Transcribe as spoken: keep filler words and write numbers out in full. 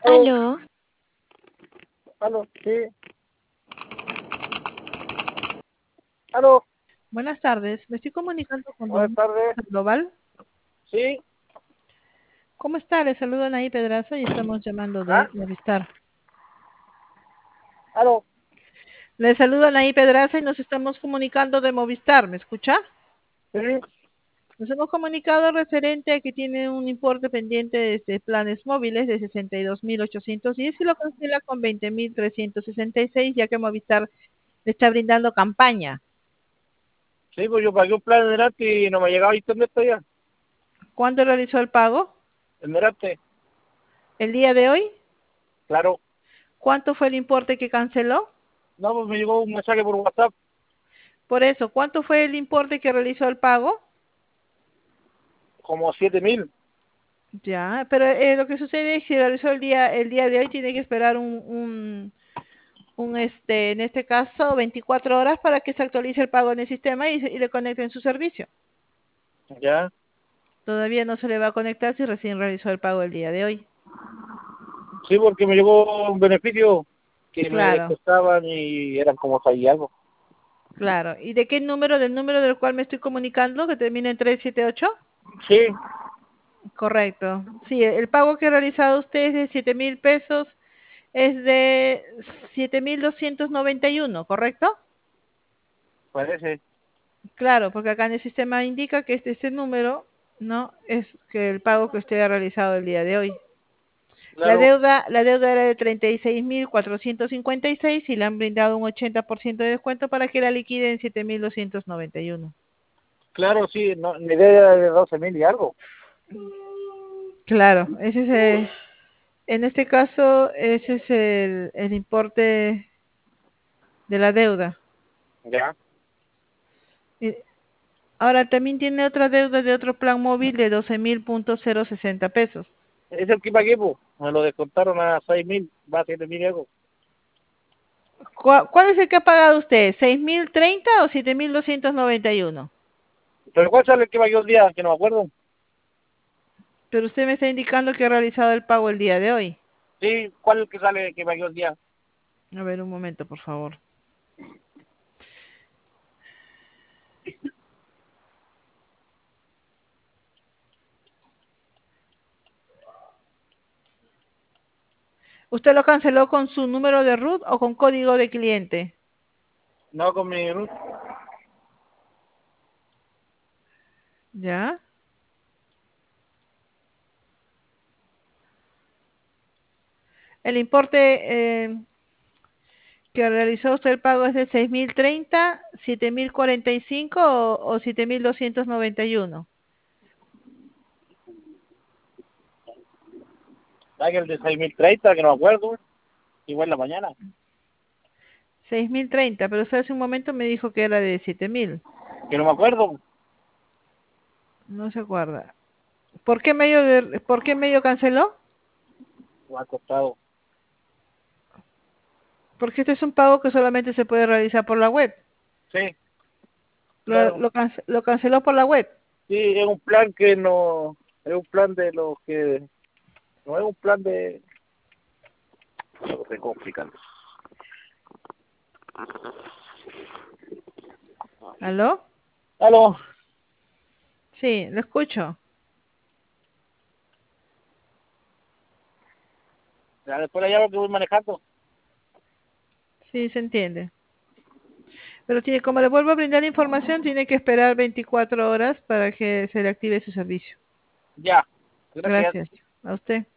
Aló, Aló, aló, sí, aló, buenas tardes. Me estoy comunicando con buenas Don tardes, Sandoval. sí, ¿Cómo está? Le saludo Anaí Pedraza y estamos llamando ah, de Movistar. aló, Le saludo Anaí Pedraza y nos estamos comunicando de Movistar. ¿Me escucha? sí, Nos hemos comunicado referente a que tiene un importe pendiente de este, planes móviles de sesenta y dos mil ochocientos diez y lo cancela con veinte mil trescientos sesenta y seis, ya que Movistar le está brindando campaña. sí, pues yo pagué un plan en Merate y no me ha llegado internet todavía, ¿Cuándo realizó el pago? el Merate, ¿El día de hoy? claro, ¿Cuánto fue el importe que canceló? no, pues me llegó un mensaje por WhatsApp, Por eso, ¿cuánto fue el importe que realizó el pago? como siete mil, Ya, pero eh, lo que sucede es que si realizó el día, el día de hoy tiene que esperar un, un, un, este, en este caso, veinticuatro horas para que se actualice el pago en el sistema y, se- y le conecten su servicio. ya, Todavía no se le va a conectar si recién realizó el pago el día de hoy. sí, porque me llegó un beneficio que me Claro, descontaban y eran como seis y algo, claro. ¿Y de qué número? ¿Del número del cual me estoy comunicando, que termina en trescientos setenta y ocho? sí, Correcto. Sí, el pago que ha realizado usted es de siete mil pesos, es de siete mil doscientos noventa y uno, ¿correcto? parece, Claro, porque acá en el sistema indica que este, este número, ¿no? Es que el pago que usted ha realizado el día de hoy. La claro, deuda, la deuda era de treinta y seis mil cuatrocientos cincuenta y seis y seis y le han brindado un ochenta por ciento de descuento para que la liquide en siete mil doscientos noventa y uno. claro, sí, no, mi idea era de doce mil y algo, Claro, ese es el- en este caso, ese es el, el importe de la deuda. ya, Y ahora también tiene otra deuda de otro plan móvil de doce mil punto cero sesenta pesos. es el que pagué, pues, me lo descontaron a seis mil, va a siete mil y algo, ¿Cuál, cuál es el que ha pagado usted? ¿seis mil treinta o siete mil doscientos noventa y uno? pero ¿cuál sale el que pagué un día? Que no me acuerdo, Pero usted me está indicando que ha realizado el pago el día de hoy. sí, ¿cuál es el que sale que pagué un día? A ver, un momento, por favor. ¿Usted lo canceló con su número de root o con código de cliente? No, con mi root. ¿Ya? El importe eh, que realizó usted el pago es de seis mil treinta, siete mil cuarenta y cinco o, o siete mil doscientos noventa y uno. Hay el de seis mil treinta, que no me acuerdo. Igual en la mañana. seis mil treinta, pero usted hace un momento me dijo que era de siete mil. Que no me acuerdo. No se acuerda. ¿Por qué medio, de, ¿por qué medio canceló? Me ha costado. Porque este es un pago que solamente se puede realizar por la web. Sí, Lo, claro. lo, cance- lo canceló por la web. Sí, es un plan que no. Es un plan de los que. No es un plan de. No estoy complicando. ¿Aló? Aló. Sí, lo escucho. Ya después la llamo que voy manejando. Sí, se entiende. Pero tiene, como le vuelvo a brindar información, tiene que esperar veinticuatro horas para que se le active su servicio. Ya. Gracias. Gracias. A usted.